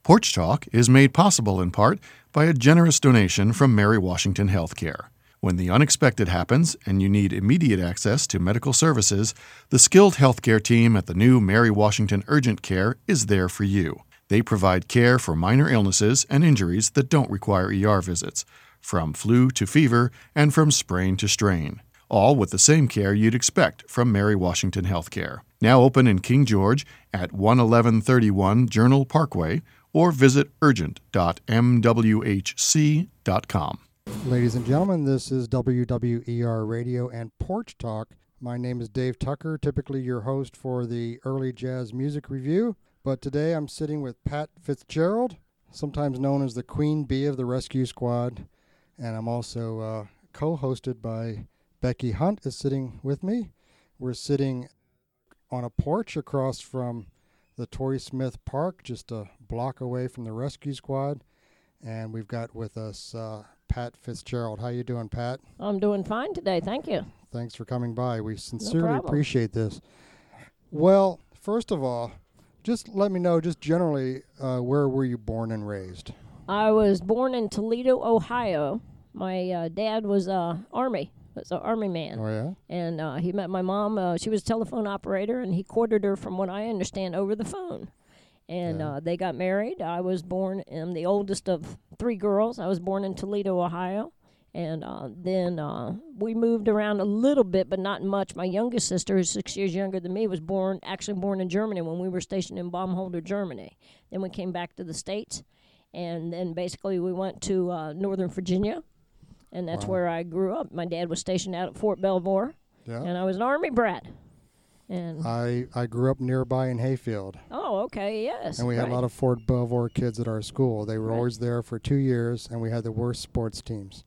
Porch Talk is made possible in part by a generous donation from Mary Washington Healthcare. When the unexpected happens and you need immediate access to medical services, the skilled healthcare team at the new Mary Washington Urgent Care is there for you. They provide care for minor illnesses and injuries that don't require ER visits, from flu to fever and from sprain to strain, all with the same care you'd expect from Mary Washington Healthcare. Now open in King George at 11131 Journal Parkway or visit urgent.mwhc.com. Ladies and gentlemen, this is WWER Radio and Porch Talk. My name is Dave Tucker, typically your host for the Early Jazz Music Review. But today I'm sitting with Pat Fitzgerald, sometimes known as the Queen Bee of the Rescue Squad. And I'm also co-hosted by Becky Hunt is sitting with me. We're sitting on a porch across from the Torrey Smith Park, just a block away from the Rescue Squad. And we've got with us Pat Fitzgerald. How you doing, Pat? I'm doing fine today, thank you. Thanks for coming by. We sincerely appreciate this. Well, first of all, just let me know, just generally, where were you born and raised? I was born in Toledo, Ohio. My dad was Army. Was an Army man. Oh, yeah? And he met my mom. She was a telephone operator, and he courted her, from what I understand, over the phone. And they got married. I was born, I'm the oldest of three girls. I was born in Toledo, Ohio. And then we moved around a little bit, but not much. My youngest sister, who's 6 years younger than me, was actually born in Germany when we were stationed in Baumholder, Germany. Then we came back to the States. And then basically we went to Northern Virginia. And that's where I grew up. My dad was stationed out at Fort Belvoir. Yeah. And I was an Army brat. And I grew up nearby in Hayfield. Oh, okay, yes. And we had a lot of Fort Belvoir kids at our school. They were always there for 2 years, and we had the worst sports teams.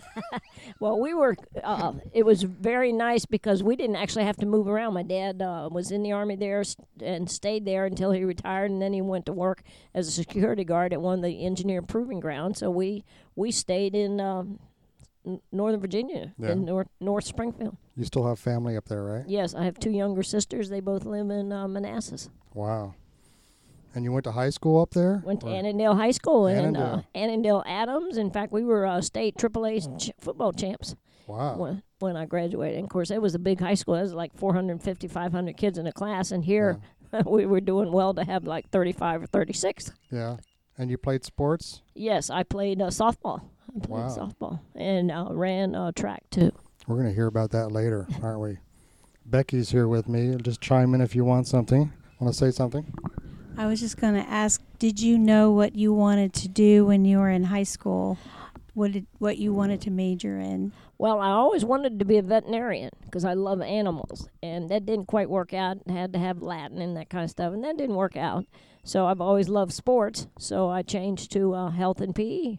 Well, we were, it was very nice because we didn't actually have to move around. My dad was in the Army there and stayed there until he retired, and then he went to work as a security guard at one of the engineer proving grounds. So we stayed in Northern Virginia, in North Springfield. You still have family up there, right? Yes, I have two younger sisters. They both live in Manassas. Wow. And you went to high school up there? Went to Annandale High School and Annandale Adams. In fact, we were state AAA football champs. Wow. When I graduated. And of course, it was a big high school. It was like 450, 500 kids in a class. And here we were doing well to have like 35 or 36. Yeah. And you played sports? Yes, I played softball. I played softball and ran track, too. We're going to hear about that later, aren't we? Becky's here with me. Just chime in if you want something. Want to say something? I was just going to ask, did you know what you wanted to do when you were in high school? What you wanted to major in? Well, I always wanted to be a veterinarian because I love animals. And that didn't quite work out. I had to have Latin and that kind of stuff. And that didn't work out. So I've always loved sports. So I changed to health and PE.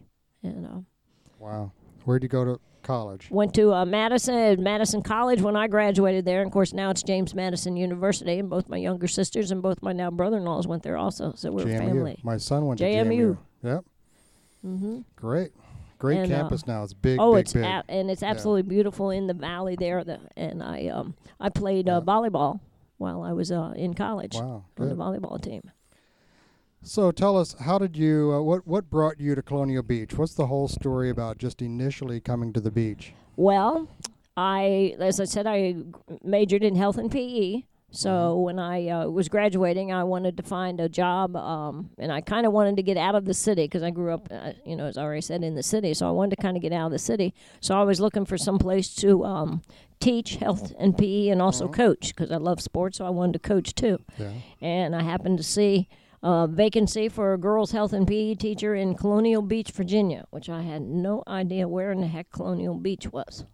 Wow. Where'd you go to college? Went to Madison College when I graduated there. And, of course, now it's James Madison University. And both my younger sisters and both my now brother-in-laws went there also. So we're family. My son went to JMU. Yep. Mm-hmm. Great campus now. It's big, it's big. And it's absolutely beautiful in the valley there. And I played volleyball while I was in college on the volleyball team. So tell us, how did you, what brought you to Colonial Beach? What's the whole story about just initially coming to the beach? Well, as I said, I majored in health and PE. So when I was graduating, I wanted to find a job, and I kind of wanted to get out of the city because I grew up, as I already said, in the city. So I wanted to kind of get out of the city. So I was looking for some place to teach health and PE and also coach because I love sports, so I wanted to coach too. Yeah. And I happened to see vacancy for a girls' health and PE teacher in Colonial Beach, Virginia, which I had no idea where in the heck Colonial Beach was.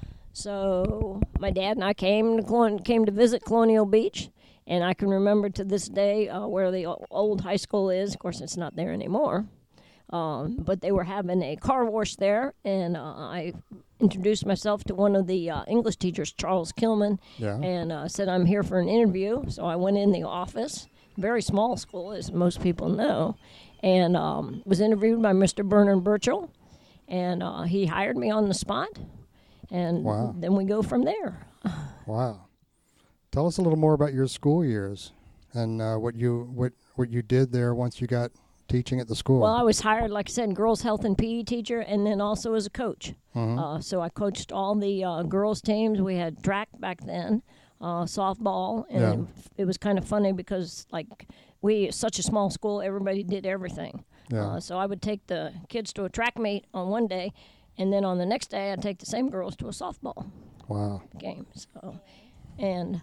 So my dad and I came to visit Colonial Beach, and I can remember to this day where the old high school is. Of course, it's not there anymore. But they were having a car wash there, and I introduced myself to one of the English teachers, Charles Kilman, and said I'm here for an interview. So I went in the office. Very small school, as most people know, and was interviewed by Mr. Bernard Burchell, and he hired me on the spot, and then we go from there. Wow. Tell us a little more about your school years and what you did there once you got teaching at the school? Well, I was hired, like I said, girls' health and PE teacher, and then also as a coach. So I coached all the girls' teams. We had track back then, softball, and it was kind of funny because, like, such a small school, everybody did everything. Yeah. So I would take the kids to a track meet on one day, and then on the next day, I'd take the same girls to a softball Wow. game. So, and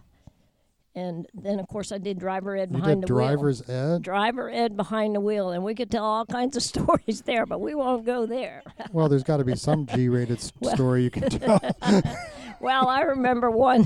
then, of course, I did driver ed You behind did the wheel. driver's ed? Driver ed behind the wheel, and we could tell all kinds of stories there, but we won't go there. Well, there's got to be some G-rated story you can tell. Well, I remember one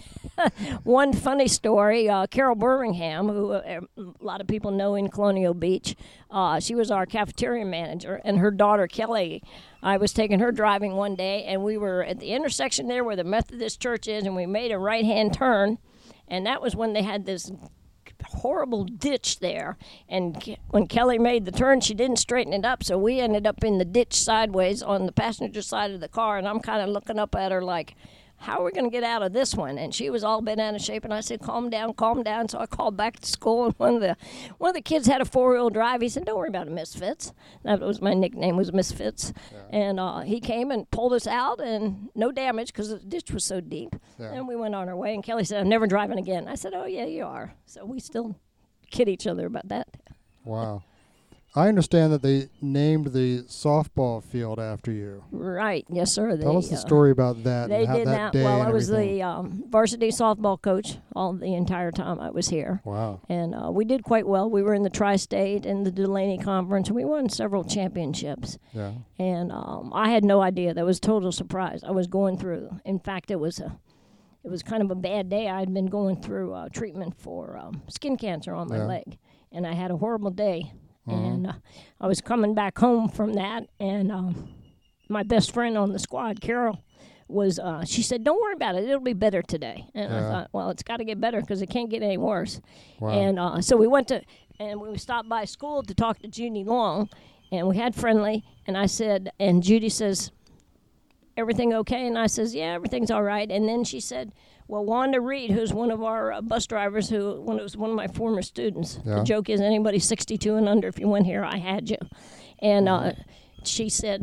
funny story. Carol Birmingham, who a lot of people know in Colonial Beach, she was our cafeteria manager, and her daughter Kelly, I was taking her driving one day, and we were at the intersection there where the Methodist church is, and we made a right-hand turn, and that was when they had this horrible ditch there, and when Kelly made the turn, she didn't straighten it up, so we ended up in the ditch sideways on the passenger side of the car, and I'm kind of looking up at her like, how are we going to get out of this one? And she was all bent out of shape, and I said, calm down. So I called back to school, and one of the kids had a four-wheel drive. He said, don't worry about it, Misfits. That was my nickname, was Misfits. Yeah. And he came and pulled us out, and no damage because the ditch was so deep. Yeah. And we went on our way, and Kelly said, I'm never driving again. I said, oh, yeah, you are. So we still kid each other about that. Wow. I understand that they named the softball field after you. Right. Yes, sir. Tell us the story about that. They and how did that day Well, and I was everything. the varsity softball coach all the entire time I was here. Wow. And we did quite well. We were in the Tri-State and the Delaney Conference, and we won several championships. Yeah. And I had no idea. That was a total surprise. I was going through. In fact, it was kind of a bad day. I had been going through treatment for skin cancer on my leg, and I had a horrible day. And I was coming back home from that, and my best friend on the squad, Carol, she said, don't worry about it. It'll be better today. And I thought, well, it's got to get better because it can't get any worse. Wow. And so we went and we stopped by school to talk to Judy Long, and we had friendly, and I said, and Judy says, everything okay? And I says, yeah, everything's all right. And then she said, well, Wanda Reed, who's one of our bus drivers, was one of my former students. Yeah. The joke is anybody 62 and under, if you went here, I had you. And she said,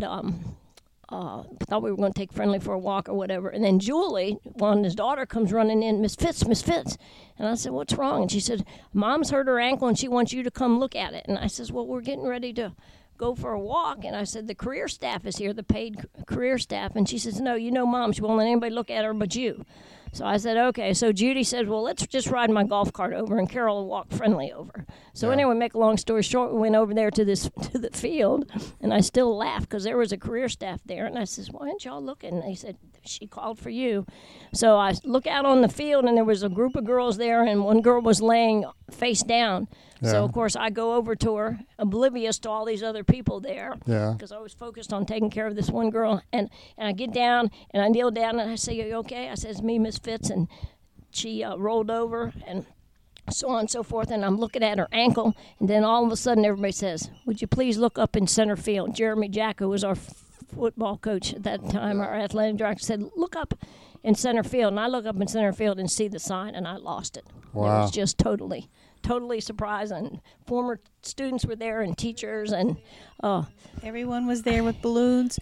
thought we were going to take friendly for a walk or whatever. And then Julie, Wanda's daughter, comes running in, Miss Fitz. And I said, what's wrong? And she said, Mom's hurt her ankle and she wants you to come look at it. And I says, well, we're getting ready to go for a walk. And I said, the career staff is here, the paid career staff. And she says, no, Mom, she won't let anybody look at her but you. So I said, okay. So Judy said, well, let's just ride my golf cart over, and Carol will walk friendly over. So anyway, make a long story short, we went over there to the field, and I still laugh because there was a career staff there. And I says, why aren't y'all looking? And they said, she called for you. So I look out on the field, and there was a group of girls there, and one girl was laying face down. Yeah. So, of course, I go over to her, oblivious to all these other people there, because I was focused on taking care of this one girl. And I get down, and I kneel down, and I say, are you okay? I says, me, Miss Fitz. And she rolled over, and so on and so forth. And I'm looking at her ankle, and then all of a sudden everybody says, would you please look up in center field? Jeremy Jack, who was our football coach at that time, our athletic director, said, look up in center field. And I look up in center field and see the sign, and I lost it. Wow. It was just totally surprising. Former students were there and teachers, and everyone was there with balloons.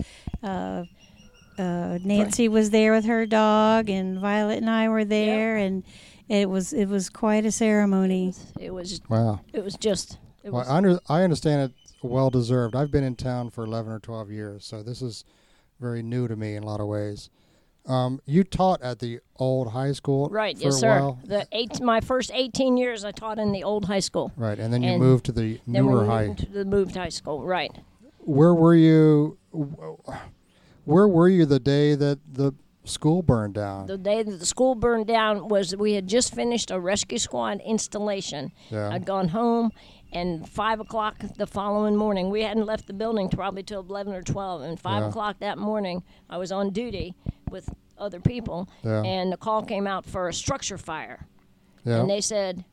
Nancy was there with her dog, and Violet and I were there, and it was quite a ceremony. It was wow. It was just. I understand it's well deserved. I've been in town for 11 or 12 years, so this is very new to me in a lot of ways. You taught at the old high school, right? For yes, a sir. while. My first 18 years, I taught in the old high school. Right, and then you moved to the newer high. To the moved high school, right? Where were you? Where were you the day that the school burned down? The day that the school burned down was we had just finished a rescue squad installation. Yeah. I'd gone home, and 5 o'clock the following morning, we hadn't left the building probably till 11 or 12, and 5 o'clock that morning, I was on duty with other people, and the call came out for a structure fire. Yeah. And they said,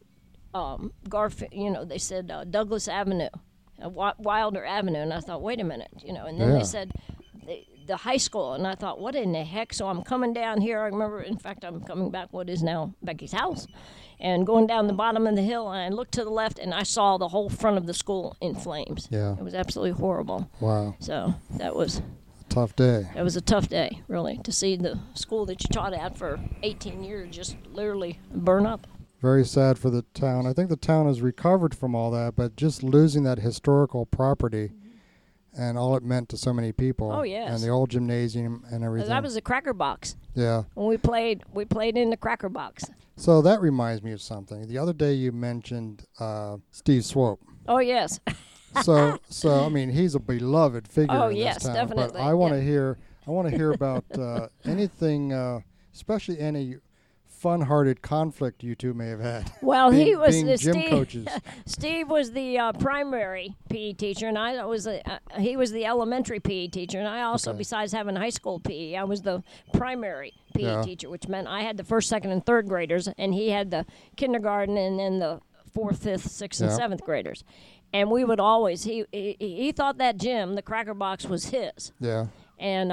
they said Douglas Avenue, Wilder Avenue, and I thought, wait a minute, and then they said, the high school, and I thought, what in the heck? So I'm coming down here. I remember, in fact, I'm coming back what is now Becky's house, and going down the bottom of the hill, and I looked to the left, and I saw the whole front of the school in flames. Yeah. It was absolutely horrible. Wow. So that was Tough day. It was a tough day, really, to see the school that you taught at for 18 years just literally burn up. Very sad for the town. I think the town has recovered from all that, but just losing that historical property and all it meant to so many people. Oh, yes. And the old gymnasium and everything. That was the Cracker Box. Yeah. When we played in the Cracker Box. So that reminds me of something. The other day you mentioned Steve Swope. Oh, yes. So I mean, he's a beloved figure Oh, in yes, this town. definitely, But I want to yeah. hear about anything, especially any fun-hearted conflict you two may have had. Well, he was being gym Steve, coaches. Steve was the primary PE teacher, and he was the elementary PE teacher, and I also, Okay. besides having high school PE, I was the primary PE Yeah. teacher, which meant I had the first, second, and third graders, and he had the kindergarten and then the fourth, fifth, sixth, and Yeah. seventh graders. And we would always he thought that gym, the Cracker Box, was his. Yeah. And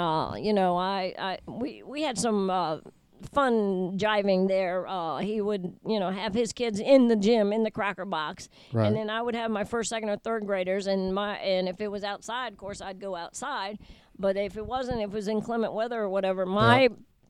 we had some fun jiving there. He would have his kids in the gym in the Cracker Box, Right. and then I would have my first, second, or third graders, and if it was outside, of course, I'd go outside. But if it wasn't, if it was inclement weather or whatever, my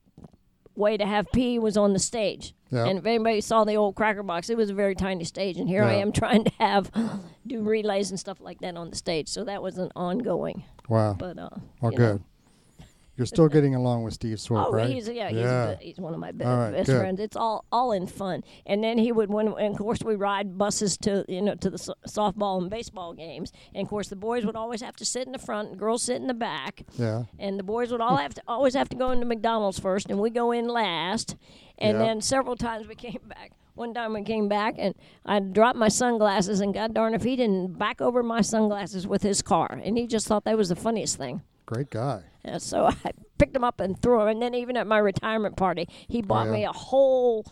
way to have PE was on the stage. Yeah. And if anybody saw the old Cracker Box, it was a very tiny stage, and here I Yeah. am trying to do relays and stuff like that on the stage. So that was an ongoing. Wow. But Well, you know. good. You're still getting along with Steve Swope, Oh, right? he's one of my All right, best good. friends. It's all in fun. And then he would and of course we ride buses to the softball and baseball games. And of course the boys would always have to sit in the front, and girls sit in the back. Yeah. And the boys would always have to go into McDonald's first, and we go in last. And Yeah. then several times we came back. One time we came back, and I dropped my sunglasses, and God darn if he didn't back over my sunglasses with his car. And he just thought that was the funniest thing. Great guy. And so I picked him up and threw him. And then even at my retirement party, he bought yeah. me a whole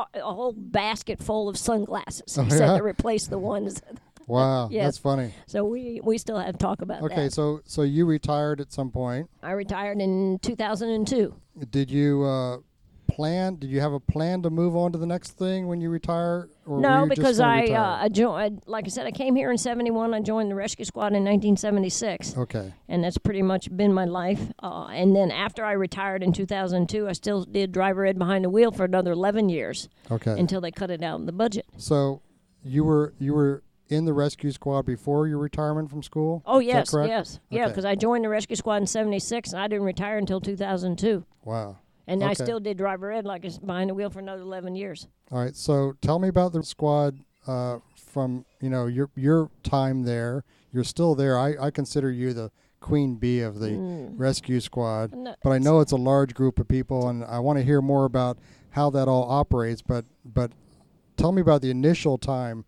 basket full of sunglasses. Oh, He said yeah? to replace the ones. Wow. Yes. That's funny. So we still have talk about Okay, that. so you retired at some point. I retired in 2002. Did you did you have a plan to move on to the next thing when you retire? Or were No, you just because gonna I retire? joined. Like I said, I came here in '71. I joined the rescue squad in 1976. Okay. And that's pretty much been my life. And then after I retired in 2002, I still did driver ed behind the wheel for another 11 years Okay. until they cut it out in the budget. So you were in the rescue squad before your retirement from school? Oh, Is that yes, correct? yes. Yeah, Okay. because I joined the rescue squad in 76, and I didn't retire until 2002. Wow. And I Okay. still did driver ed like it's behind the wheel for another 11 years. All right. So tell me about the squad from your time there. You're still there. I consider you the queen bee of the rescue squad. No, But I know it's a large group of people, and I want to hear more about how that all operates. But tell me about the initial time,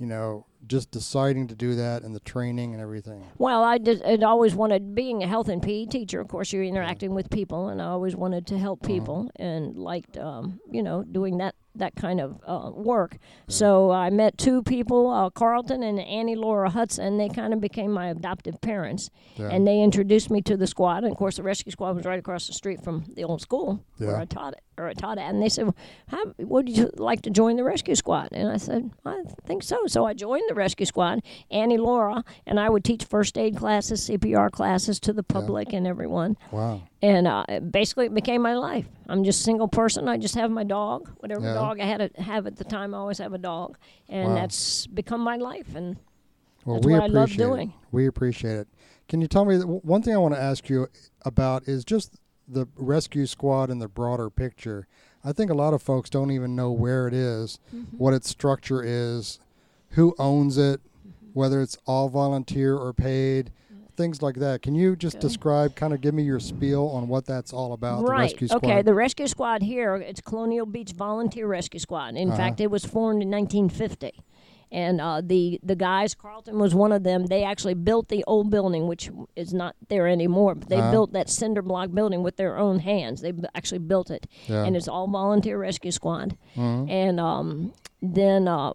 just deciding to do that and the training and everything. Well, I'd always wanted, being a health and PE teacher, of course, you're interacting with people, and I always wanted to help people and liked, doing that kind of work. So I met two people, Carlton and Annie Laura Hudson. They kind of became my adoptive parents, Yeah. and they introduced me to the squad. And of course, the rescue squad was right across the street from the old school where Yeah. I taught at. And they said, well, would you like to join the rescue squad? And I said, I think so. So I joined the rescue squad. Annie Laura and I would teach first aid classes, CPR classes to the public and everyone. Wow. And basically, it became my life. I'm just a single person. I just have my dog. Whatever Yeah. dog I had to have at the time, I always have a dog. And Wow. that's become my life. And Well, that's we what I love appreciate doing. it. We appreciate it. Can you tell me, one thing I want to ask you about is just the rescue squad and the broader picture. I think a lot of folks don't even know where it is, what its structure is, who owns it, whether it's all volunteer or paid, things like that. Can you just describe, kind of give me your spiel on what that's all about, the rescue squad? Okay, the rescue squad here, it's Colonial Beach Volunteer Rescue Squad. In fact, it was formed in 1950. And the guys, Carlton was one of them, they actually built the old building, which is not there anymore. But they built that cinder block building with their own hands. They actually built it. Yeah. And it's all volunteer rescue squad. And then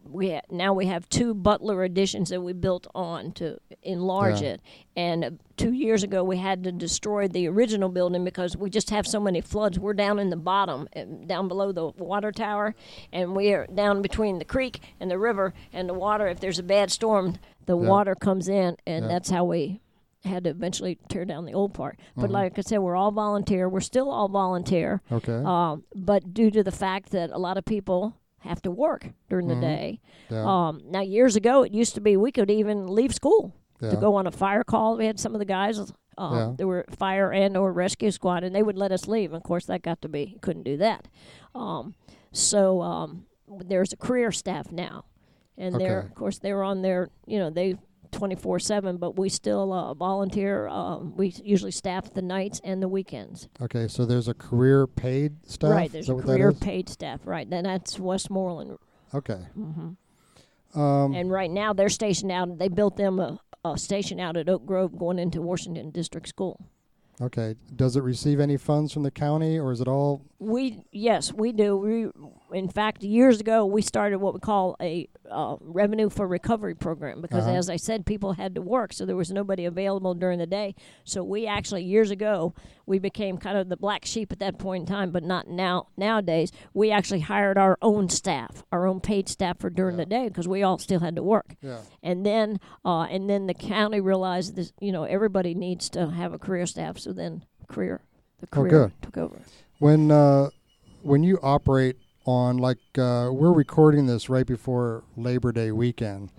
now we have 2 Butler additions that we built on to enlarge it. And 2 years ago, we had to destroy the original building because we just have so many floods. We're down in the bottom, down below the water tower, and we are down between the creek and the river and the water. If there's a bad storm, the water comes in, and that's how we had to eventually tear down the old part. But like I said, we're all volunteer. We're still all volunteer. Okay. But due to the fact that a lot of people have to work during the day. Yeah. Now, years ago, it used to be we could even leave school to go on a fire call. We had some of the guys, there were fire and or rescue squad, and they would let us leave. Of course, that got to be, couldn't do that. So there's a career staff now. And they're, of course, they're on their, they 24/7, but we still volunteer. We usually staff the nights and the weekends. Okay, so there's a career paid staff? Right, there's a career paid staff, right. And that's Westmoreland. Okay. And right now they're stationed out, they built them a station out at Oak Grove going into Washington District School. Okay. Does it receive any funds from the county, or is it all? Yes, we do. In fact, years ago, we started what we call a revenue for recovery program because, as I said, people had to work, so there was nobody available during the day. So we actually, years ago, we became kind of the black sheep at that point in time, but not now. Nowadays, we actually hired our own staff, our own paid staff for during the day because we all still had to work. Yeah. And then the county realized this, everybody needs to have a career staff. So then the career took over. When you operate on, we're recording this right before Labor Day weekend,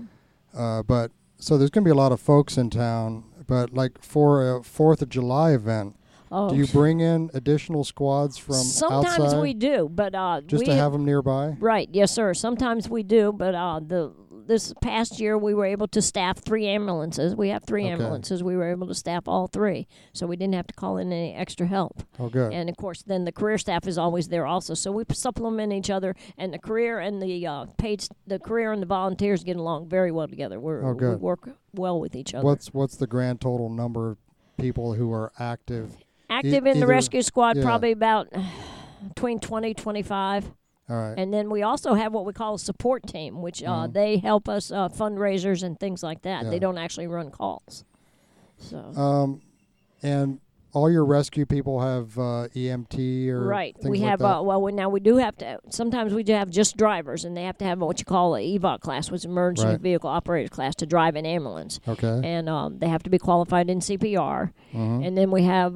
but so there's going to be a lot of folks in town. But for a 4th of July event, do you bring in additional squads from outside? Sometimes we do, but just to have them nearby. Right? Yes, sir. Sometimes we do, but this past year we were able to staff 3 ambulances. We have 3 ambulances. We were able to staff all 3, so we didn't have to call in any extra help. Oh, good. And of course, then the career staff is always there also. So we supplement each other, and the career and the career and the volunteers get along very well together. We work well with each other. What's the grand total number of people who are active? Active in the rescue squad, probably about between 20, 25. All right. And then we also have what we call a support team, which they help us fundraisers and things like that. Yeah. They don't actually run calls. So. And all your rescue people have EMT or right. things We have like that? now we do have to. Sometimes we do have just drivers, and they have to have what you call an EVOC class, which is emergency vehicle operator class, to drive an ambulance. Okay. And they have to be qualified in CPR. And then we have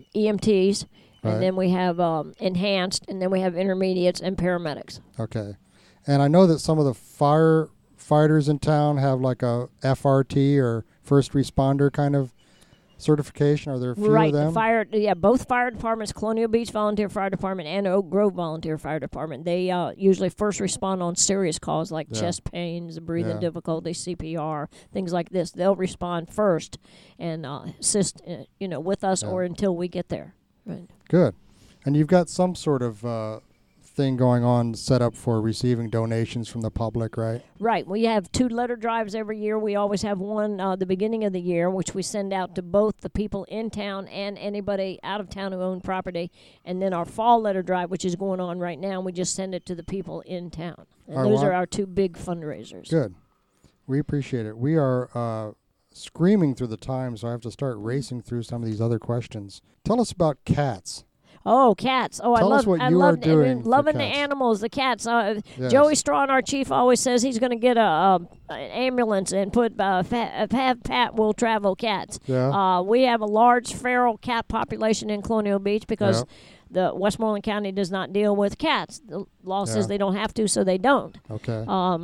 EMTs. Right. And then we have enhanced, and then we have intermediates and paramedics. Okay. And I know that some of the firefighters in town have like a FRT or first responder kind of certification. Are there a few of them? Both fire departments, Colonial Beach Volunteer Fire Department and Oak Grove Volunteer Fire Department, they usually first respond on serious calls like chest pains, breathing difficulty, CPR, things like this. They'll respond first and assist, with us or until we get there. Right. Good. And you've got some sort of thing going on set up for receiving donations from the public, right? Right. We have 2 letter drives every year. We always have one the beginning of the year, which we send out to both the people in town and anybody out of town who own property. And then our fall letter drive, which is going on right now, we just send it to the people in town. And those are our 2 big fundraisers. Good. We appreciate it. We are screaming through the time, so I have to start racing through some of these other questions. Tell us about cats. Oh, cats. Oh, Tell us what you are doing for loving the cats. Animals, the cats. Yes. Joey Strawn, our chief, always says he's going to get an ambulance and put have Pat will travel cats. Yeah. We have a large feral cat population in Colonial Beach because the Westmoreland County does not deal with cats. The law says they don't have to, so they don't. Okay.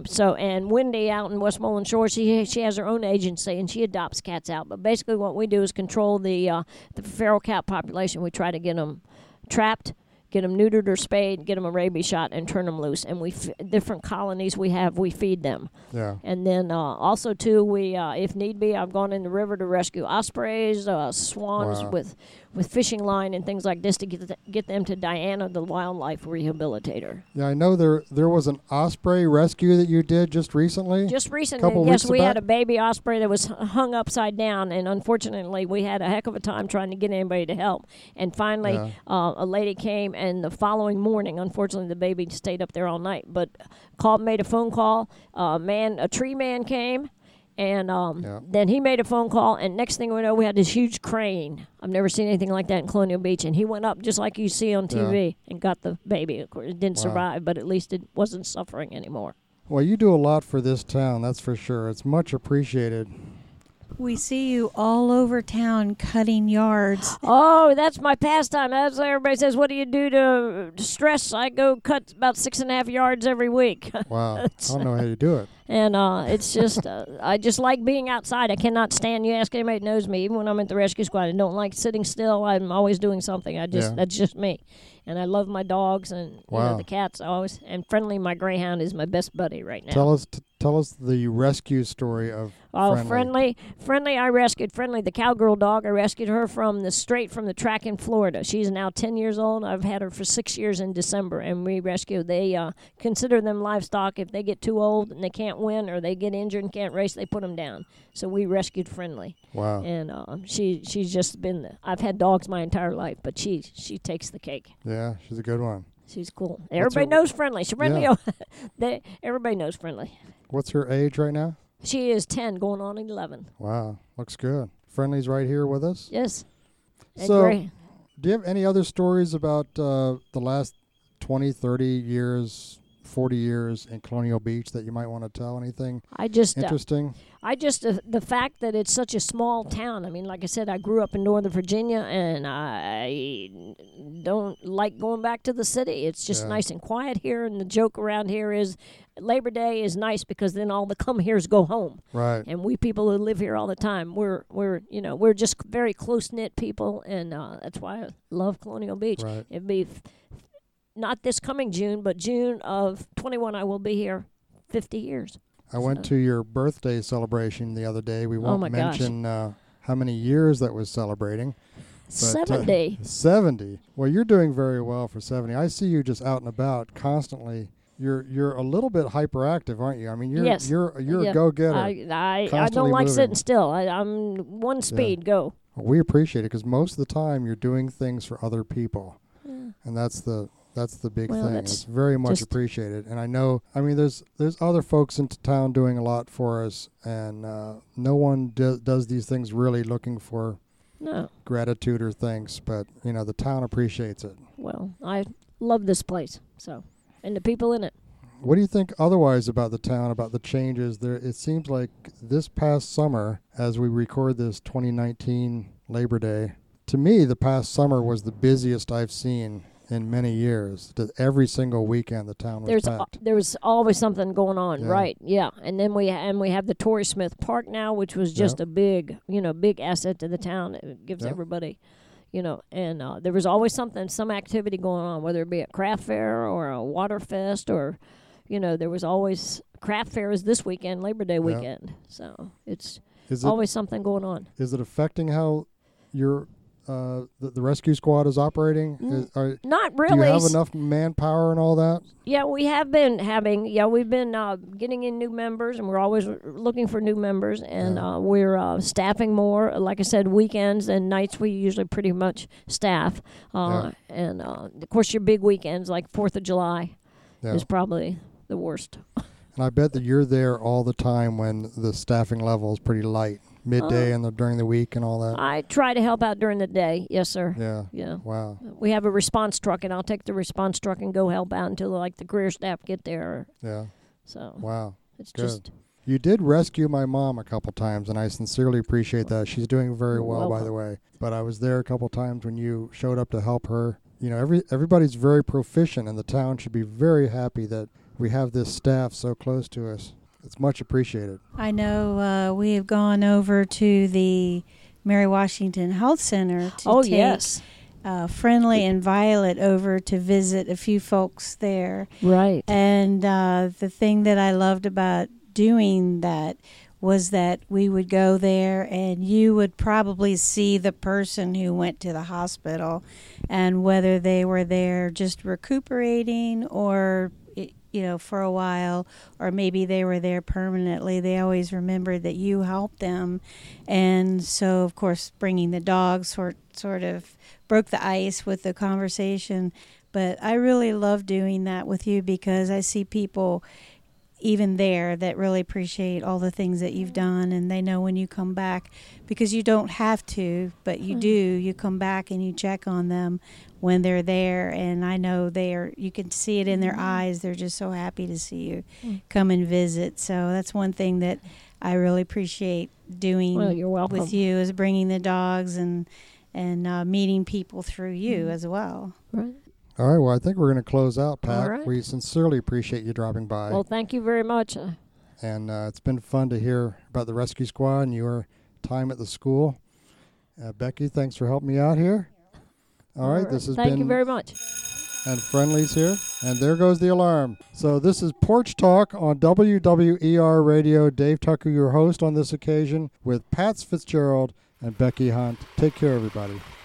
And Wendy out in Westmoreland Shores, she has her own agency and she adopts cats out. But basically, what we do is control the feral cat population. We try to get them trapped, get them neutered or spayed, get them a rabies shot, and turn them loose. And different colonies we feed them. Yeah. And then also too, we if need be, I've gone in the river to rescue ospreys, swans with fishing line and things like this to get them to Diana, the wildlife rehabilitator. Yeah, I know there was an osprey rescue that you did just recently. Just recently, yes, we had a baby osprey that was hung upside down, and unfortunately, we had a heck of a time trying to get anybody to help. And finally, a lady came and the following morning, unfortunately, the baby stayed up there all night. But made a phone call. A tree man came. And then he made a phone call, and next thing we know, we had this huge crane. I've never seen anything like that in Colonial Beach. And he went up just like you see on TV and got the baby. Of course, it didn't survive, but at least it wasn't suffering anymore. Well, you do a lot for this town, that's for sure. It's much appreciated. We see you all over town cutting yards. Oh, that's my pastime. That's what everybody says. What do you do to stress? I go cut about 6.5 yards every week. Wow. I don't know how you do it. And it's just, I just like being outside. I cannot stand, you ask anybody that knows me, even when I'm at the rescue squad, I don't like sitting still. I'm always doing something. That's just me. And I love my dogs and the cats always. And Friendly, my greyhound, is my best buddy right now. Tell us the rescue story of Friendly. Friendly, I rescued Friendly, the cowgirl dog. I rescued her straight from the track in Florida. She's now 10 years old. I've had her for 6 years in December, and we rescued. They consider them livestock. If they get too old and they can't win or they get injured and can't race, they put them down. So we rescued Friendly. Wow. And she's just been. I've had dogs my entire life, but she takes the cake. Yeah, she's a good one. She's cool. Everybody knows Friendly. Everybody knows Friendly. What's her age right now? She is 10, going on 11. Wow, looks good. Friendly's right here with us? Yes. So, do you have any other stories about the last 20, 30 years, 40 years in Colonial Beach that you might want to tell? Anything interesting? The fact that it's such a small town. I mean, like I said, I grew up in Northern Virginia, and I don't like going back to the city. It's just nice and quiet here, and the joke around here is Labor Day is nice because then all the come-heres go home. Right. And we people who live here all the time, we're just very close-knit people, and that's why I love Colonial Beach. Right. It'd be not this coming June, but June of 21, I will be here 50 years. I went to your birthday celebration the other day. We won't mention how many years that was celebrating. But, 70. 70. Well, you're doing very well for 70. I see you just out and about constantly. You're a little bit hyperactive, aren't you? I mean, you're a go-getter. I don't like sitting still. I'm one speed, go. Well, we appreciate it because most of the time you're doing things for other people. Yeah. And that's the big thing. It's very much appreciated. And I know, there's other folks in town doing a lot for us, and no one does these things really looking for gratitude or thanks, but, the town appreciates it. Well, I love this place, and the people in it. What do you think otherwise about the town, about the changes? It seems like this past summer, as we record this 2019 Labor Day, to me, the past summer was the busiest I've seen in many years. Every single weekend the town was packed. There was always something going on, right? Yeah. And then we have the Torrey Smith Park now, which was just a big asset to the town. It gives everybody, and there was always some activity going on, whether it be a craft fair or a water fest or, there was always craft fairs this weekend, Labor Day weekend. So it's always something going on. Is it affecting how your the rescue squad is operating? Not really. Do you have enough manpower and all that? Yeah, we have been we've been getting in new members, and we're always looking for new members, and we're staffing more. Like I said, weekends and nights we usually pretty much staff. And of course your big weekends like 4th of July is probably the worst. And I bet that you're there all the time when the staffing level is pretty light. Midday and during the week and all that? I try to help out during the day. Yes, sir. Yeah. Wow. We have a response truck, and I'll take the response truck and go help out until the career staff get there. Yeah. So. Wow. It's good. Just. You did rescue my mom a couple times, and I sincerely appreciate that. She's doing very well, by the way. But I was there a couple times when you showed up to help her. Everybody's very proficient, and the town should be very happy that we have this staff so close to us. It's much appreciated. I know we have gone over to the Mary Washington Health Center to take Friendly and Violet over to visit a few folks there. Right. And the thing that I loved about doing that was that we would go there and you would probably see the person who went to the hospital and whether they were there just recuperating or for a while, or maybe they were there permanently. They always remembered that you helped them. And so, of course, bringing the dogs sort of broke the ice with the conversation. But I really love doing that with you because I see people even there that really appreciate all the things that you've done, and they know when you come back, because you don't have to, but you do. You come back and you check on them when they're there, and I know you can see it in their eyes. They're just so happy to see you come and visit. So that's one thing that I really appreciate doing you're welcome. with you, is bringing the dogs and meeting people through you as well. Right. All right, well, I think we're going to close out, Pat. All right. We sincerely appreciate you dropping by. Well, thank you very much. And it's been fun to hear about the rescue squad and your time at the school. Becky, thanks for helping me out here. All right, this has been... Thank you very much. And Friendly's here. And there goes the alarm. So this is Porch Talk on WWER Radio. Dave Tucker, your host on this occasion, with Pat Fitzgerald and Becky Hunt. Take care, everybody.